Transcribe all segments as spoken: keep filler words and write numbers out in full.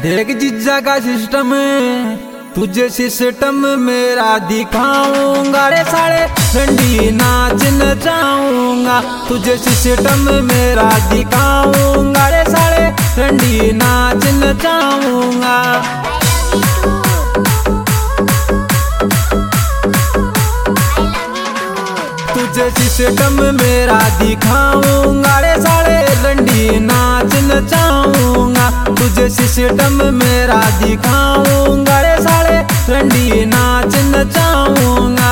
देख जिज्जा का सिस्टम तुझे सिस्टम मेरा दिखाऊंगा रे साले ठंडी नाच नचाऊंगा। तुझे सिस्टम मेरा दिखाऊंगा रे साले ठंडी नाच नचाऊंगा। तुझे सिस्टम मेरा दिखाऊंगा रे साले रंडी नाच नचाऊंगा। तुझे सिस्टम मेरा दिखाऊंगा रे साले रंडी नाच नचाऊंगा।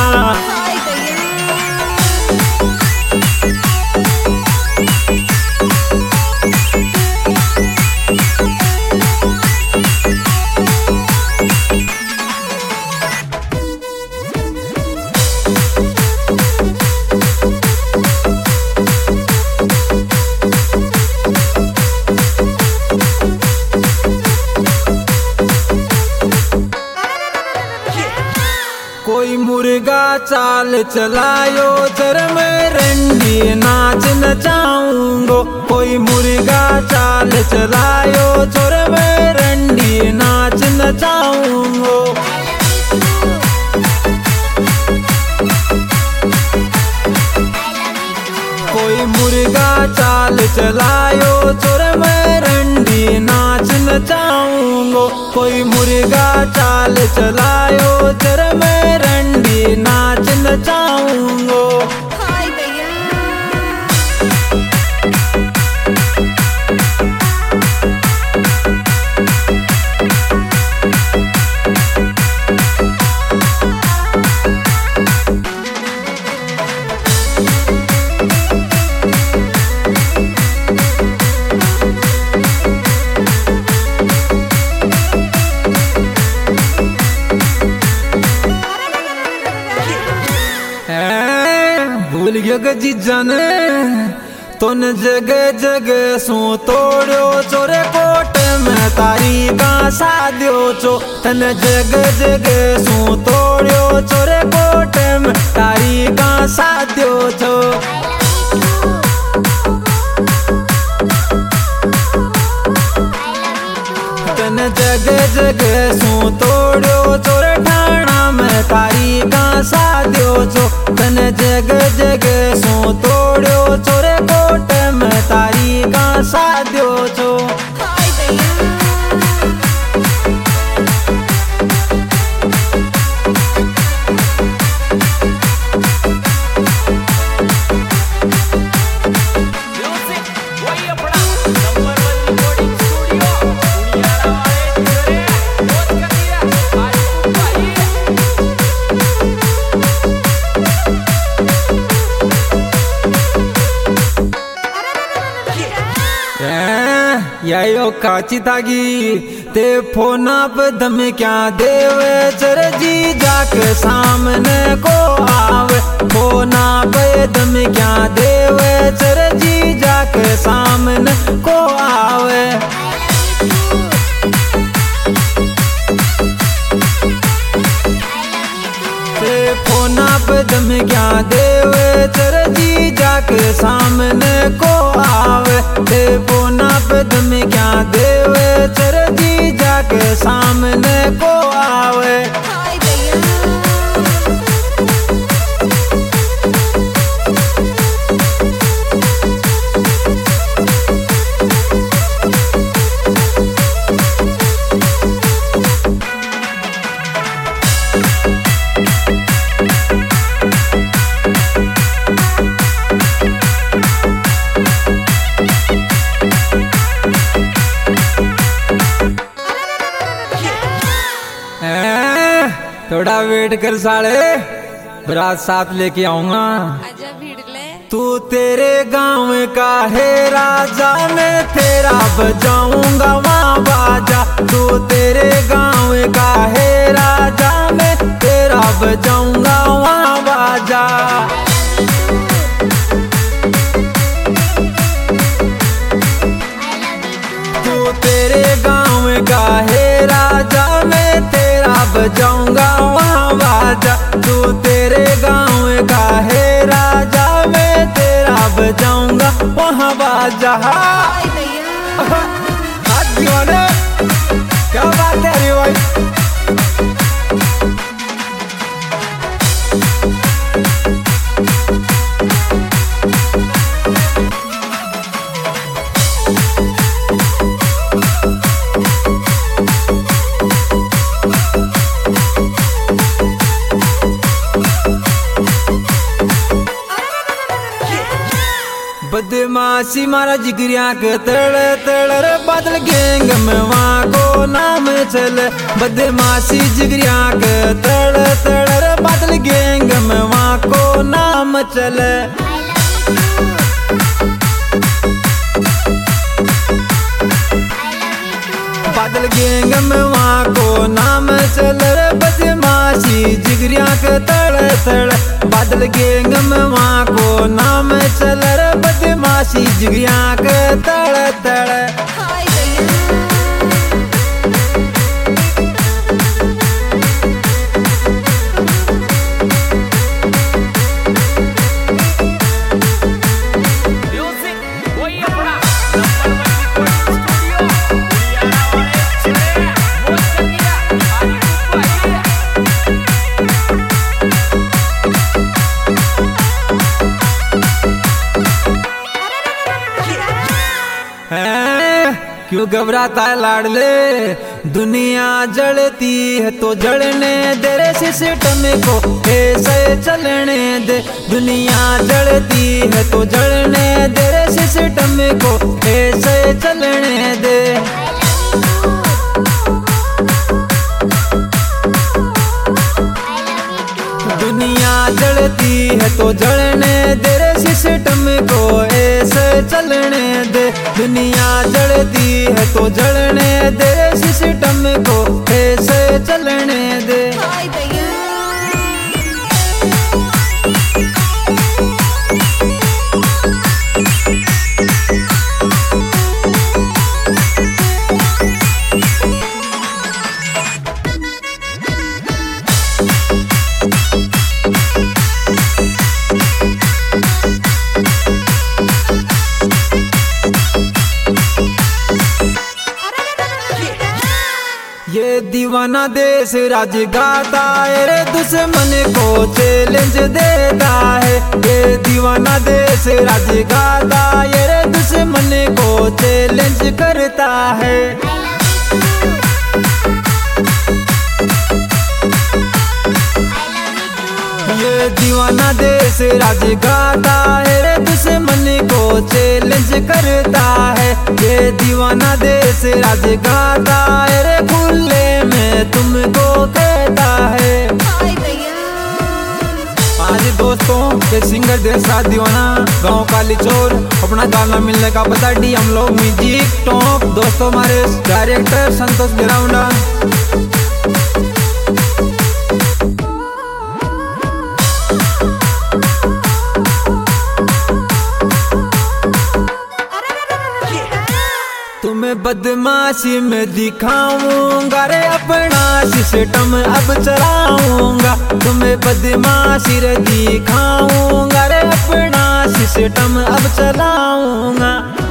कोई मुर्गा चाल चलायो चर में रंडी नाच नचाऊंगो। कोई मुर्गा चाल चलायो चोर में रंडी नाच नचाऊंगो। कोई मुर्गा चाल चलायो चोर में रंडी नाच नचाऊंगो। कोई मुर्गा चाल चलायो चोर में रंडी नाच नचाऊंगो। भूल गयो जीजा ने तुन जगह जगह सो तोड़ो चोरे कोट में तारी गांसा दियो चो। तन जगह जगह सो तोड़ो चोरे कोट में तारी गांसा दियो चो। तन जगह जगह सो तोड़ो चोरे ठाणा में तारी गांसा दियो चो। तन जगह जगह सो तोड़ो चोरे कोट में तारी गांसा दियो चो। यायो काची तागी ते फोना पे दम क्या देवे चर जी जाके सामने को आवे। फोना पे दम क्या देवे चर जी जाके सामने को आवे। ते फोना पे दम क्या देवे चर जी जाके सामने को आवे। ते फोना पे दम क्या देवे चर जी जाके सामने को आवे। थोड़ा वेट कर साले बरात साथ लेके आऊंगा। आजा भीड़ ले। तू तेरे गांव का है राजा मैं तेरा बजाऊंगा वहाँ बाजा। तू तेरे गांव का है राजा मैं तेरा बजाऊंगा वहाँ बाजा। तू तेरे गांव का है राजा मैं तेरा बजाऊंगा वहाँ बाजा। तू तेरे गांव का है राजा मैं तेरा बजाऊंगा वहाँ बाजा। हाथ दीवाने बदमाशी मारा जिगरिया के तड़ तड़ रे बादल गैंग में वहाँ को नाम चले। बदमाशी जिगरिया के तड़ तड़ रे बादल गैंग में वहाँ को नाम चले। बादल गैंग में वहाँ को नाम चले रे बदमाशी जिगरिया के तड़ तड़। बादल गैंग में वहाँ को नाम चले रे बदमाशी जिगरिया के तड़ तड़। क्यों घबराता है लाडले, दुनिया जलती है तो जलने दे रे सिस्टम को ऐसे चलने दे। दुनिया जलती है तो जलने दे रे सिस्टम को ऐसे चलने दे। दुनिया जलती है तो जलने दे रे सिस्टम को ऐसे चलने दे। दुनिया जलती है तो जलने दे रे सिस्टम को ऐसे चलने दे। ये दीवाना देश राज गाता है रे दुश्मन को चैलेंज देता है। ये दीवाना देश राज गाता है रे दुश्मन को चैलेंज करता है। ये दीवाना देश राज गाता है रे दुश्मन को चैलेंज करता है। ये दीवाना देश राज गाता है रे खुले में तुमको कहता है। आज दोस्तों ये सिंगर देश राज दीवाना गाँव काली चोर अपना गाना मिलने का बता डी हम लोग म्यूजिक टॉप। दोस्तों हमारे डायरेक्टर संतोष गिराउंडा। तुम्हें बदमाशी में दिखाऊंगा रे अपना सिस्टम अब चलाऊंगा। तुम्हें बदमाशी रे दिखाऊंगा रे अपना सिस्टम अब चलाऊंगा।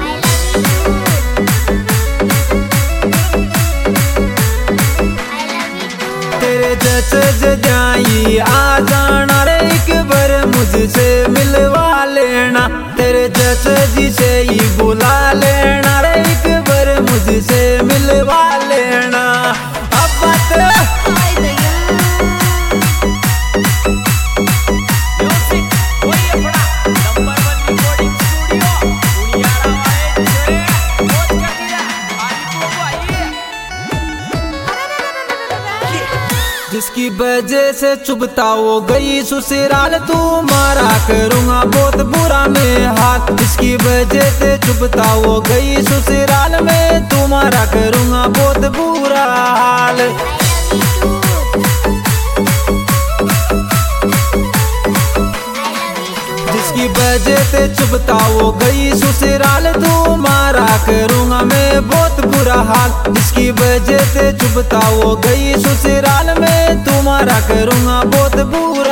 तेरे जैसे जजाई आ जाना रे एक बार मुझसे मिलवा लेना। तेरे जैसे जिसे ही बुला लेना रे एक बार मुझसे मिलवा लेना। अब बात जिसकी वजह से चुभता वो गई ससुराल तू मारा करूँगा बहुत बुरा में हाथ। जिसकी वजह से चुभता वो गई ससुराल में तू मारा करूँगा बहुत बुरा हाल। जिसकी वजह से चुभता वो गई ससुराल तू मारा करूँगा मैं बहुत बुरा हाल। जिसकी वजह से चुभता वो गई ससुराल में तू मारा करूँगा बहुत बुरा